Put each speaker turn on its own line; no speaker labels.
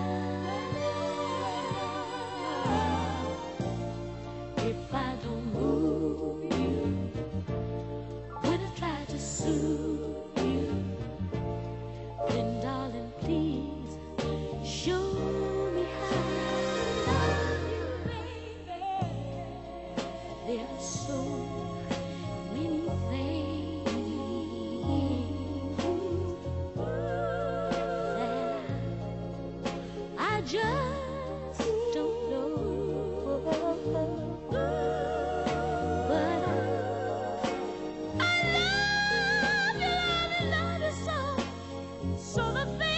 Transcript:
If I don't move you when I try to soothe you, then darling, please show me how I love you, baby. There are so many things that I just don't know. But I love you, love you, love you so. So the thing